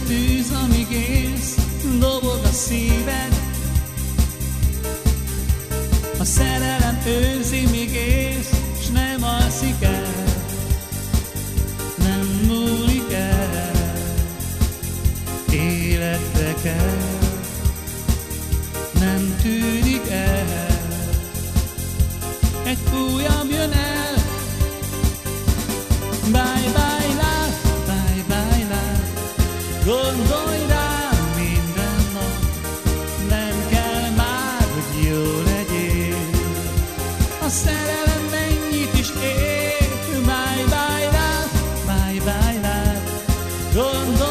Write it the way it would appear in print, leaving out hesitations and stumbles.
tűz, amíg élsz, dobog a szíved. A szerelem őrzi, míg élsz, s nem alszik el, nem múlik el, életre kell, nem tűnik el. Egy újabb jön el. Bye bye love, bye bye love. Gondolj rám minden nap, nem kell már, hogy jó legyél. A szerelem mennyit is ér. Bye bye love, bye bye love. Gondolj